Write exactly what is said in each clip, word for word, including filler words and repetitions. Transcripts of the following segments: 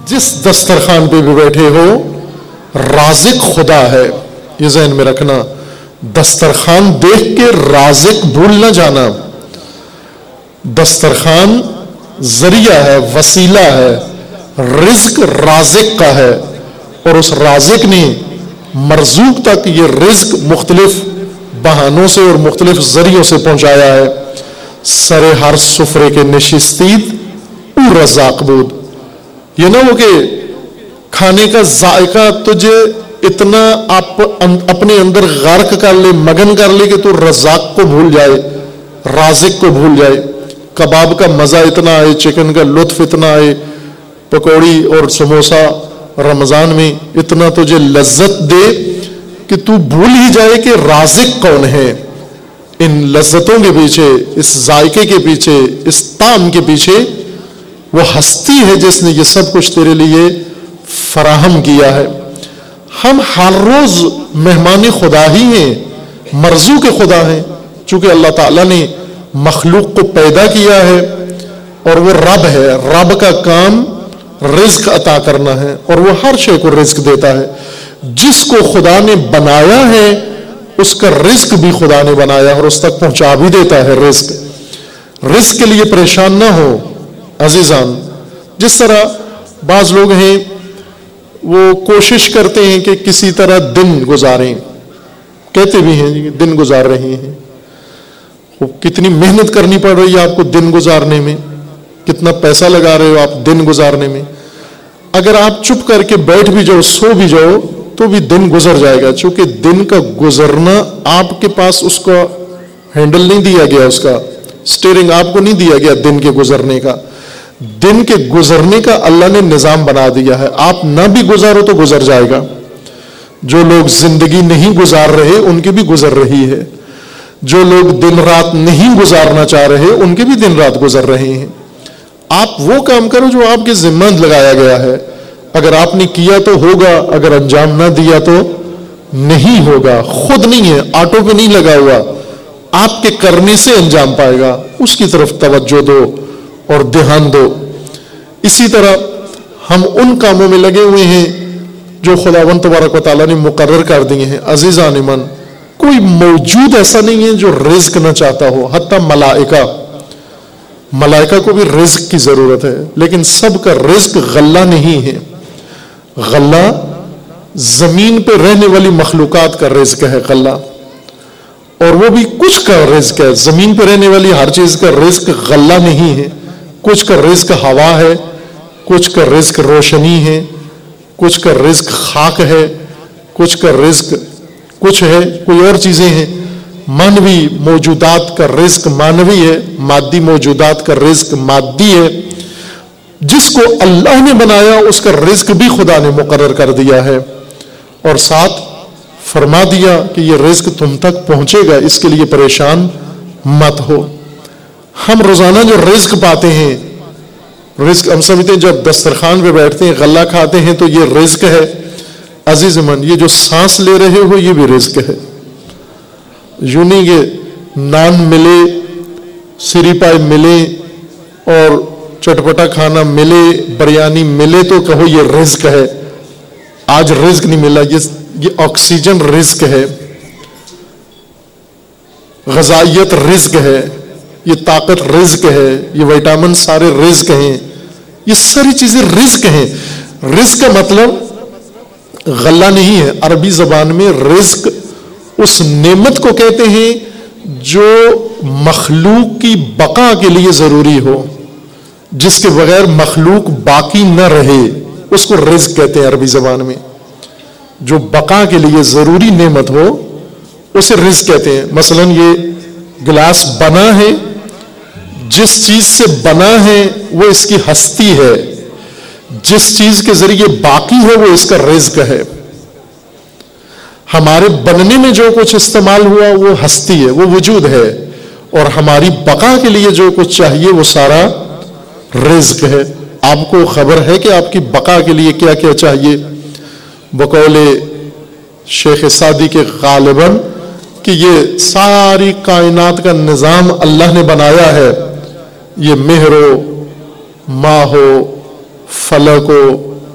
جس دسترخوان پہ بھی بیٹھے ہو رازق خدا ہے، یہ ذہن میں رکھنا. دسترخوان دیکھ کے رازق بھول نہ جانا. دسترخوان ذریعہ ہے، وسیلہ ہے، رزق رازق کا ہے، اور اس رازق نے مرزوق تک یہ رزق مختلف بہانوں سے اور مختلف ذریعوں سے پہنچایا ہے. سر ہر سفرے کے نشستید او رزاق بود. یہ نہ ہو کہ کھانے کا ذائقہ تجھے اتنا آپ اپنے اندر غرق کر لے، مگن کر لے کہ تو رزاق کو بھول جائے، رازق کو بھول جائے. کباب کا مزہ اتنا آئے، چکن کا لطف اتنا آئے، پکوڑی اور سموسا رمضان میں اتنا تجھے لذت دے کہ تو بھول ہی جائے کہ رازق کون ہے. ان لذتوں کے پیچھے، اس ذائقے کے پیچھے، اس طعم کے پیچھے وہ ہستی ہے جس نے یہ سب کچھ تیرے لیے فراہم کیا ہے. ہم ہر روز مہمان خدا ہی ہیں، مرزوق کے خدا ہیں، چونکہ اللہ تعالیٰ نے مخلوق کو پیدا کیا ہے اور وہ رب ہے. رب کا کام رزق عطا کرنا ہے اور وہ ہر شے کو رزق دیتا ہے. جس کو خدا نے بنایا ہے اس کا رزق بھی خدا نے بنایا اور اس تک پہنچا بھی دیتا ہے. رزق رزق کے لیے پریشان نہ ہو عزیزان. جس طرح بعض لوگ ہیں وہ کوشش کرتے ہیں کہ کسی طرح دن گزاریں، کہتے بھی ہیں دن گزار رہے ہیں. کتنی محنت کرنی پڑ رہی ہے آپ کو دن گزارنے میں، کتنا پیسہ لگا رہے ہو آپ دن گزارنے میں. اگر آپ چپ کر کے بیٹھ بھی جاؤ، سو بھی جاؤ، تو بھی دن گزر جائے گا. چونکہ دن کا گزرنا آپ کے پاس اس کا ہینڈل نہیں دیا گیا، اس کا سٹیئرنگ آپ کو نہیں دیا گیا دن کے گزرنے کا. دن کے گزرنے کا اللہ نے نظام بنا دیا ہے. آپ نہ بھی گزارو تو گزر جائے گا. جو لوگ زندگی نہیں گزار رہے ان کی بھی گزر رہی ہے. جو لوگ دن رات نہیں گزارنا چاہ رہے ان کے بھی دن رات گزر رہے ہیں. آپ وہ کام کرو جو آپ کے ذمہ لگایا گیا ہے. اگر آپ نے کیا تو ہوگا، اگر انجام نہ دیا تو نہیں ہوگا. خود نہیں ہے، آٹو پہ نہیں لگا ہوا، آپ کے کرنے سے انجام پائے گا. اس کی طرف توجہ دو اور دھیان دو. اسی طرح ہم ان کاموں میں لگے ہوئے ہیں جو خداوند تبارک و تعالیٰ نے مقرر کر دیے ہیں. عزیزان من، کوئی موجود ایسا نہیں ہے جو رزق نہ چاہتا ہو. حتیٰ ملائکہ ملائکہ کو بھی رزق کی ضرورت ہے، لیکن سب کا رزق غلہ نہیں ہے. غلہ زمین پہ رہنے والی مخلوقات کا رزق ہے غلہ، اور وہ بھی کچھ کا رزق ہے. زمین پہ رہنے والی ہر چیز کا رزق غلہ نہیں ہے. کچھ کا رزق ہوا ہے، کچھ کا رزق روشنی ہے، کچھ کا رزق خاک ہے، کچھ کا رزق کچھ ہے، کوئی اور چیزیں ہیں. مانوی موجودات کا رزق مانوی ہے، مادی موجودات کا رزق مادی ہے. جس کو اللہ نے بنایا اس کا رزق بھی خدا نے مقرر کر دیا ہے، اور ساتھ فرما دیا کہ یہ رزق تم تک پہنچے گا، اس کے لیے پریشان مت ہو. ہم روزانہ جو رزق پاتے ہیں، رزق ہم سمجھتے ہیں جب دسترخوان پہ بیٹھتے ہیں غلہ کھاتے ہیں تو یہ رزق ہے. عزیز من، یہ جو سانس لے رہے ہو یہ بھی رزق ہے. یوں نہیں کہ نان ملے، سری پائے ملے اور چٹپٹا کھانا ملے، بریانی ملے تو کہو یہ رزق ہے. آج رزق نہیں ملا، یہ آکسیجن رزق ہے، غذائیت رزق ہے، یہ طاقت رزق ہے، یہ وٹامن سارے رزق ہیں. یہ ساری چیزیں رزق ہیں. رزق کا مطلب غلہ نہیں ہے. عربی زبان میں رزق اس نعمت کو کہتے ہیں جو مخلوق کی بقا کے لیے ضروری ہو، جس کے بغیر مخلوق باقی نہ رہے، اس کو رزق کہتے ہیں عربی زبان میں. جو بقا کے لیے ضروری نعمت ہو اسے رزق کہتے ہیں. مثلا یہ گلاس بنا ہے، جس چیز سے بنا ہے وہ اس کی ہستی ہے، جس چیز کے ذریعے باقی ہے وہ اس کا رزق ہے. ہمارے بننے میں جو کچھ استعمال ہوا وہ ہستی ہے، وہ وجود ہے، اور ہماری بقا کے لیے جو کچھ چاہیے وہ سارا رزق ہے. آپ کو خبر ہے کہ آپ کی بقا کے لیے کیا کیا چاہیے؟ بقول شیخ سعدی کے غالباً کہ یہ ساری کائنات کا نظام اللہ نے بنایا ہے. یہ مہر ہو، ماہ ہو، فلک ہو،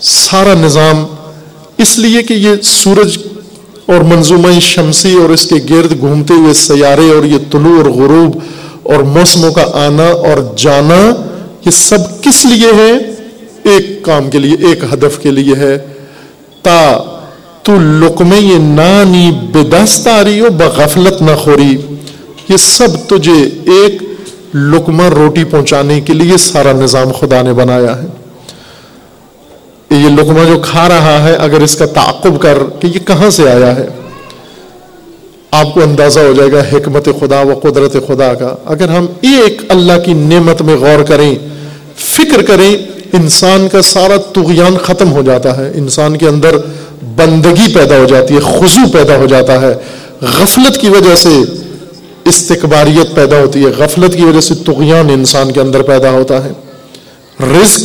سارا نظام، اس لیے کہ یہ سورج اور منظومہ شمسی اور اس کے گرد گھومتے ہوئے سیارے اور یہ طلوع اور غروب اور موسموں کا آنا اور جانا، یہ سب کس لیے ہے؟ ایک کام کے لیے، ایک ہدف کے لیے ہے، تا تو لقمے یہ نانی بدست آ رہی ہو بغفلت نہ خوری. یہ سب تجھے ایک لقمہ روٹی پہنچانے کے لیے سارا نظام خدا نے بنایا ہے. یہ لقمہ جو کھا رہا ہے، اگر اس کا تعاقب کر کہ یہ کہاں سے آیا ہے، آپ کو اندازہ ہو جائے گا حکمت خدا و قدرت خدا کا. اگر ہم ایک اللہ کی نعمت میں غور کریں، فکر کریں، انسان کا سارا طغیان ختم ہو جاتا ہے، انسان کے اندر بندگی پیدا ہو جاتی ہے، خضوع پیدا ہو جاتا ہے. غفلت کی وجہ سے استکباریت پیدا ہوتی ہے، غفلت کی وجہ سے طغیان انسان کے اندر پیدا ہوتا ہے. رزق،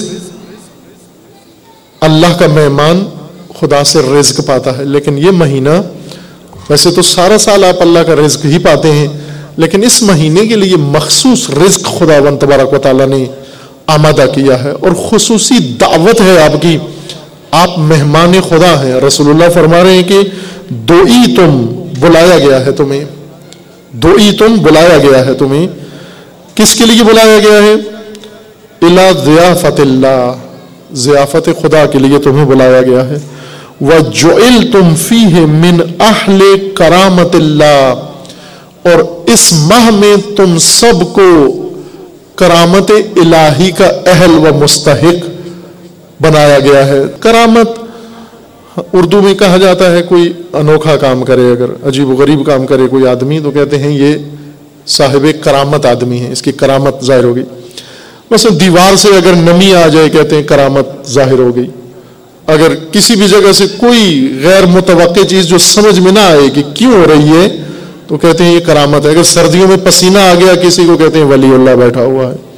اللہ کا مہمان خدا سے رزق پاتا ہے، لیکن یہ مہینہ، ویسے تو سارا سال آپ اللہ کا رزق ہی پاتے ہیں، لیکن اس مہینے کے لیے مخصوص رزق خداوند تبارک و تعالیٰ نے آمادہ کیا ہے، اور خصوصی دعوت ہے آپ کی. آپ مہمان خدا ہیں. رسول اللہ فرما رہے ہیں کہ دوئی تم، بلایا گیا ہے تمہیں، دوئی تم، بلایا گیا ہے تمہیں. کس کے لیے بلایا گیا ہے؟ الی ضیافت اللہ، ضیافت خدا کے لیے تمہیں بلایا گیا ہے. وَجُعِلْتُمْ فِيهِ مِنْ أَهْلِ كَرَامَةِ اللَّهِ، اور اس ماہ میں تم سب کو کرامت الہی کا اہل و مستحق بنایا گیا ہے. کرامت اردو میں کہا جاتا ہے کوئی انوکھا کام کرے، اگر عجیب و غریب کام کرے کوئی آدمی تو کہتے ہیں یہ صاحب کرامت آدمی ہے، اس کی کرامت ظاہر ہو گئی. مثلا دیوار سے اگر نمی آ جائے کہتے ہیں کرامت ظاہر ہو گئی. اگر کسی بھی جگہ سے کوئی غیر متوقع چیز جو سمجھ میں نہ آئے کہ کیوں ہو رہی ہے تو کہتے ہیں یہ کرامت ہے. اگر سردیوں میں پسینہ آ گیا کسی کو کہتے ہیں ولی اللہ بیٹھا ہوا ہے.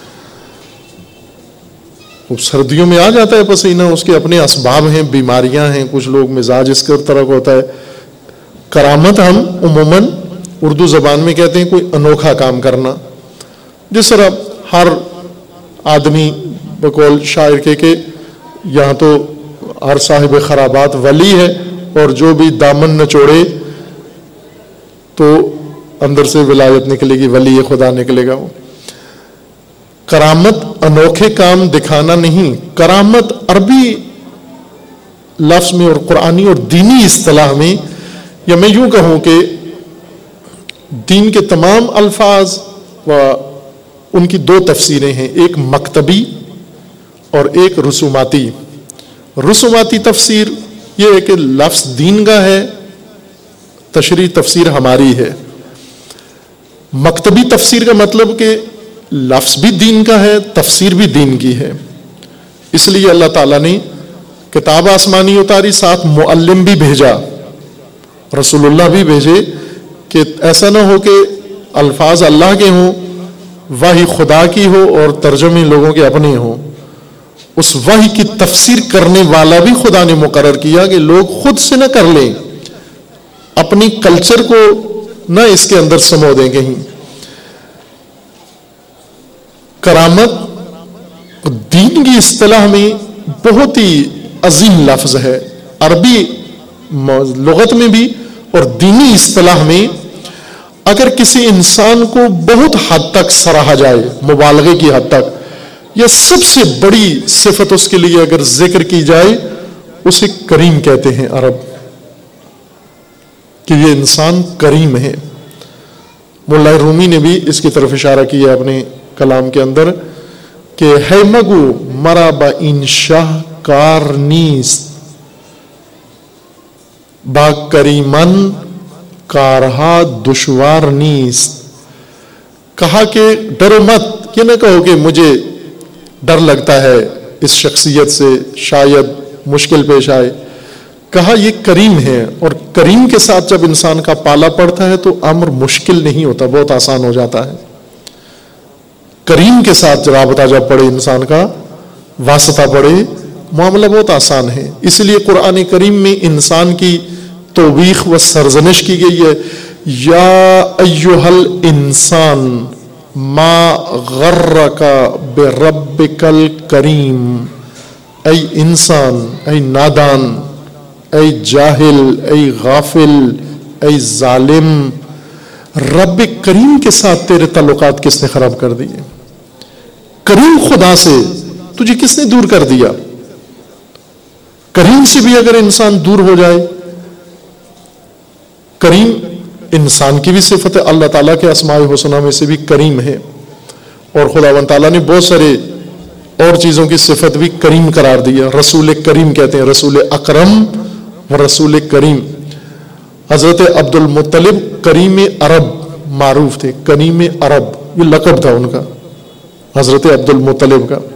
سردیوں میں آ جاتا ہے پسینہ، اس کے اپنے اسباب ہیں، بیماریاں ہیں، کچھ لوگ مزاج اس کے طرح ہوتا ہے. کرامت ہم عموماً اردو زبان میں کہتے ہیں کوئی انوکھا کام کرنا. جس طرح ہر آدمی بقول شاعر کے کہ یہاں تو ہر صاحب خرابات ولی ہے، اور جو بھی دامن نچوڑے تو اندر سے ولایت نکلے گی، ولی خدا نکلے گا. وہ کرامت انوکھے کام دکھانا نہیں. کرامت عربی لفظ میں اور قرآنی اور دینی اصطلاح میں، یا میں یوں کہوں کہ دین کے تمام الفاظ و ان کی دو تفسیریں ہیں، ایک مکتبی اور ایک رسوماتی. رسوماتی تفسیر یہ ہے کہ لفظ دین کا ہے، تشریح تفسیر ہماری ہے. مکتبی تفسیر کا مطلب کہ لفظ بھی دین کا ہے، تفسیر بھی دین کی ہے. اس لیے اللہ تعالیٰ نے کتاب آسمانی اتاری، ساتھ معلم بھی بھیجا، رسول اللہ بھی بھیجے، کہ ایسا نہ ہو کہ الفاظ اللہ کے ہوں، وحی خدا کی ہو اور ترجمے لوگوں کے اپنے ہوں. اس وحی کی تفسیر کرنے والا بھی خدا نے مقرر کیا کہ لوگ خود سے نہ کر لیں، اپنی کلچر کو نہ اس کے اندر سمو دیں کہیں. کرامت دین کی اصطلاح میں بہت ہی عظیم لفظ ہے، عربی لغت میں بھی اور دینی اصطلاح میں. اگر کسی انسان کو بہت حد تک سراہا جائے، مبالغے کی حد تک، یا سب سے بڑی صفت اس کے لیے اگر ذکر کی جائے، اسے کریم کہتے ہیں عرب، کہ یہ انسان کریم ہے. مولا رومی نے بھی اس کی طرف اشارہ کیا اپنے کلام کے اندر کہ ہے مگو مرا با انشاہ کار نیست، با کریمن کارہا دشوار نیست. کہا کہ ڈرو مت، یہ نہ کہو کہ مجھے ڈر لگتا ہے اس شخصیت سے، شاید مشکل پیش آئے. کہا یہ کریم ہے، اور کریم کے ساتھ جب انسان کا پالا پڑتا ہے تو امر مشکل نہیں ہوتا، بہت آسان ہو جاتا ہے. کریم کے ساتھ رابطہ جب پڑے، انسان کا واسطہ پڑے، معاملہ بہت آسان ہے. اس لیے قرآن کریم میں انسان کی توبیخ و سرزنش کی گئی ہے. یا ایہا الانسان ما غرک بربک الکریم، اے انسان، اے نادان، اے جاہل، اے غافل، اے ظالم، رب کریم کے ساتھ تیرے تعلقات کس نے خراب کر دیے؟ کریم خدا سے تجھے کس نے دور کر دیا؟ کریم سے بھی اگر انسان دور ہو جائے، کریم انسان کی بھی صفت ہے، اللہ تعالیٰ کے اسماء الحسنہ میں سے بھی کریم ہے، اور خداوند تعالیٰ نے بہت سارے اور چیزوں کی صفت بھی کریم قرار دیا. رسول کریم کہتے ہیں، رسول اکرم و رسول کریم. حضرت عبد المطلب کریم عرب معروف تھے، کریم عرب یہ لقب تھا ان کا، حضرت عبد المطلب کا.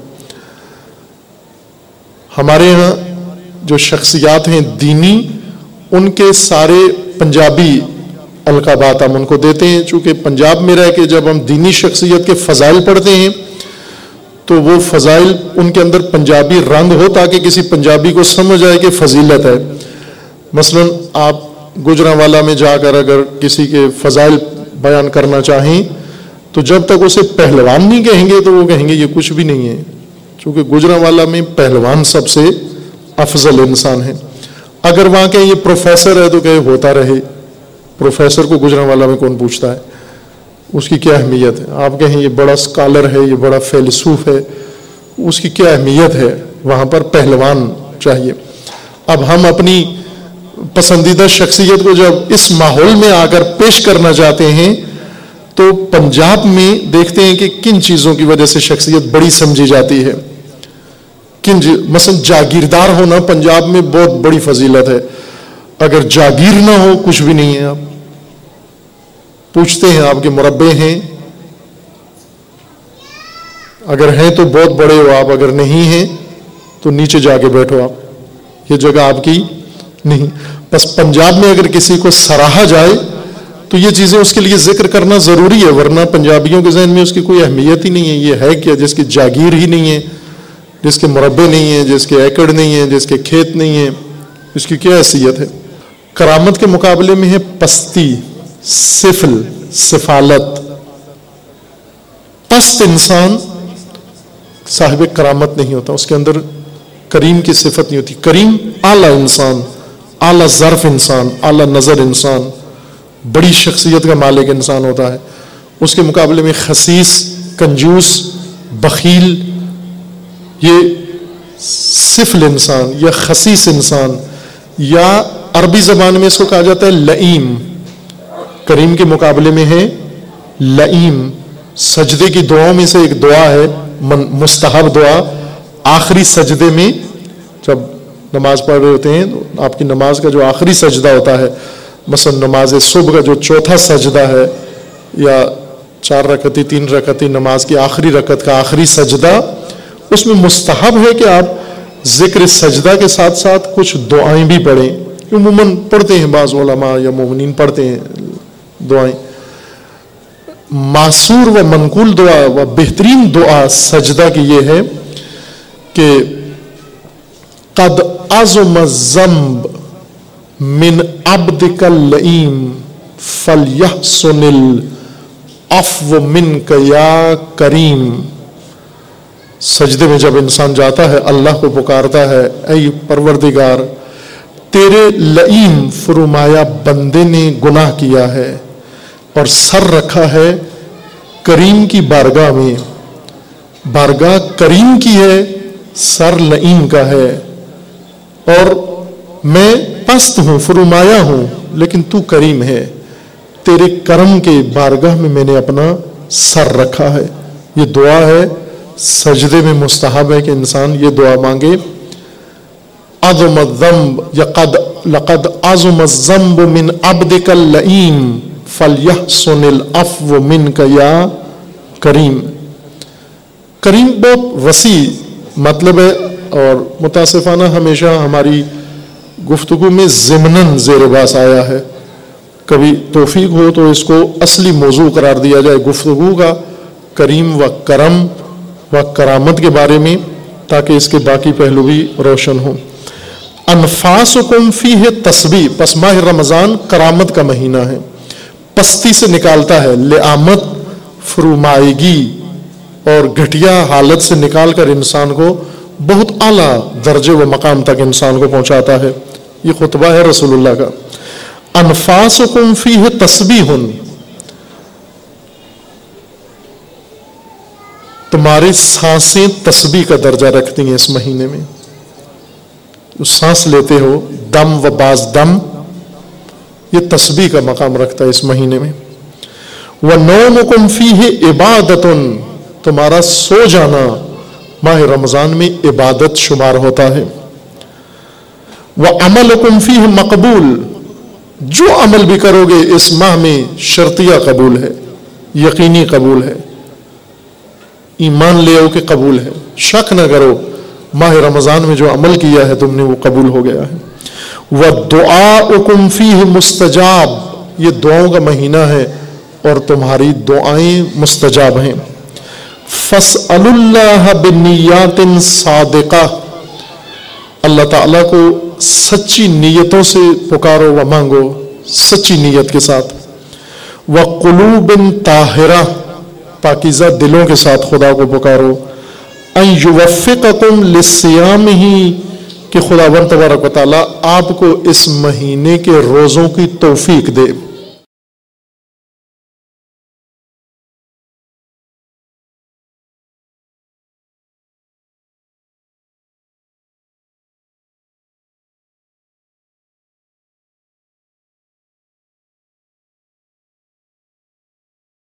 ہمارے ہاں جو شخصیات ہیں دینی، ان کے سارے پنجابی القابات ہم ان کو دیتے ہیں، چونکہ پنجاب میں رہ کے جب ہم دینی شخصیت کے فضائل پڑھتے ہیں تو وہ فضائل ان کے اندر پنجابی رنگ ہو تاکہ کسی پنجابی کو سمجھ آئے کہ فضیلت ہے. مثلا آپ گجرانوالا میں جا کر اگر کسی کے فضائل بیان کرنا چاہیں تو جب تک اسے پہلوان نہیں کہیں گے تو وہ کہیں گے یہ کچھ بھی نہیں ہے، چونکہ گجرانوالا میں پہلوان سب سے افضل انسان ہے. اگر وہاں کہیں یہ پروفیسر ہے تو کہے ہوتا رہے، پروفیسر کو گجرانوالا میں کون پوچھتا ہے، اس کی کیا اہمیت ہے. آپ کہیں یہ بڑا اسکالر ہے، یہ بڑا فیلسوف ہے، اس کی کیا اہمیت ہے، وہاں پر پہلوان چاہیے. اب ہم اپنی پسندیدہ شخصیت کو جب اس ماحول میں آ کر پیش کرنا چاہتے ہیں تو پنجاب میں دیکھتے ہیں کہ کن چیزوں کی وجہ سے شخصیت بڑی سمجھی جاتی ہے. کن مثلا جاگیردار ہونا پنجاب میں بہت بڑی فضیلت ہے. اگر جاگیر نہ ہو کچھ بھی نہیں ہے. آپ پوچھتے ہیں آپ کے مربے ہیں، اگر ہیں تو بہت بڑے ہو آپ، اگر نہیں ہیں تو نیچے جا کے بیٹھو، آپ یہ جگہ آپ کی نہیں. بس پنجاب میں اگر کسی کو سراہا جائے تو یہ چیزیں اس کے لیے ذکر کرنا ضروری ہے، ورنہ پنجابیوں کے ذہن میں اس کی کوئی اہمیت ہی نہیں ہے. یہ ہے کیا جس کی جاگیر ہی نہیں ہے، جس کے مربے نہیں ہیں، جس کے ایکڑ نہیں ہیں، جس کے کھیت نہیں ہیں، اس کی کیا حیثیت ہے. کرامت کے مقابلے میں ہے پستی، سفل، سفالت. پست انسان صاحب کرامت نہیں ہوتا، اس کے اندر کریم کی صفت نہیں ہوتی. کریم اعلیٰ انسان، اعلیٰ ظرف انسان، اعلیٰ نظر انسان، بڑی شخصیت کا مالک انسان ہوتا ہے. اس کے مقابلے میں خسیس، کنجوس، بخیل، یہ سفل انسان یا خسیس انسان، یا عربی زبان میں اس کو کہا جاتا ہے لئیم. کریم کے مقابلے میں ہے لئیم. سجدے کی دعاؤں میں سے ایک دعا ہے مستحب دعا، آخری سجدے میں جب نماز پڑھ رہے ہوتے ہیں تو آپ کی نماز کا جو آخری سجدہ ہوتا ہے، مثلا نماز صبح کا جو چوتھا سجدہ ہے یا چار رکعتی تین رکعتی نماز کی آخری رکعت کا آخری سجدہ، اس میں مستحب ہے کہ آپ ذکر سجدہ کے ساتھ ساتھ کچھ دعائیں بھی پڑھیں. عموماً پڑھتے ہیں بعض علماء یا مومنین پڑھتے ہیں دعائیں. معصور و منقول دعا و بہترین دعا سجدہ کی یہ ہے کہ قد عظم الذنب من عبدک اللئیم فلیحسن العفو منک یا کریم. سجدے میں جب انسان جاتا ہے اللہ کو پکارتا ہے، اے پروردگار تیرے لئیم فرمایا بندے نے گناہ کیا ہے اور سر رکھا ہے کریم کی بارگاہ میں. بارگاہ کریم کی ہے، سر لئیم کا ہے، اور میں پست ہوں، فرمایا ہوں، لیکن تو کریم ہے، تیرے کرم کے بارگاہ میں میں نے اپنا سر رکھا ہے. یہ دعا ہے، سجدے میں مستحب ہے کہ انسان یہ دعا مانگے. عظم الذنب یا قد لقد عظم الذنب من عبدک اللئیم فلیحسن العفو منک یا کریم. کریم بہت وسیع مطلب ہے، اور متاسفانہ ہمیشہ ہماری گفتگو میں ضمناً زیر باس آیا ہے. کبھی توفیق ہو تو اس کو اصلی موضوع قرار دیا جائے گفتگو کا، کریم و کرم و کرامت کے بارے میں، تاکہ اس کے باقی پہلو بھی روشن ہوں. انفاسکم فیہ تسبیح، پس ماہ رمضان کرامت کا مہینہ ہے، پستی سے نکالتا ہے، لعامت، فرومائیگی اور گھٹیا حالت سے نکال کر انسان کو بہت اعلیٰ درجے و مقام تک انسان کو پہنچاتا ہے۔ یہ خطبہ ہے رسول اللہ کا۔ انفاسکم فیہ تسبیح، تمہاری سانسیں تسبیح کا درجہ رکھتی ہیں اس مہینے میں، سانس لیتے ہو دم و باز دم، یہ تسبیح کا مقام رکھتا ہے اس مہینے میں۔ وَنَوْمُكُمْ فِيهِ عِبَادَةٌ، تمہارا سو جانا ماہ رمضان میں عبادت شمار ہوتا ہے۔ وَعَمَلُكُمْ فِيهِ مَقْبُولٌ، جو عمل بھی کرو گے اس ماہ میں شرطیہ قبول ہے، یقینی قبول ہے، ایمان لے آؤ کہ قبول ہے، شک نہ کرو، ماہ رمضان میں جو عمل کیا ہے تم نے وہ قبول ہو گیا ہے۔ وَدُعَاؤُكُمْ فِيهِ مُسْتَجَابٌ، یہ دعاؤں کا مہینہ ہے اور تمہاری دعائیں مستجاب ہیں۔ فَاسْأَلُوا اللَّهَ بِالنِّيَّاتٍ صَادِقَةٍ، اللہ تعالیٰ کو سچی نیتوں سے پکارو و مانگو، سچی نیت کے ساتھ۔ وَقُلُوبٍ طَاہِرَةٍ، پاکیزہ دلوں کے ساتھ خدا کو پکارو۔ ان یوفقکم للصیامہ، کہ خداوند تبارک و تعالیٰ آپ کو اس مہینے کے روزوں کی توفیق دے۔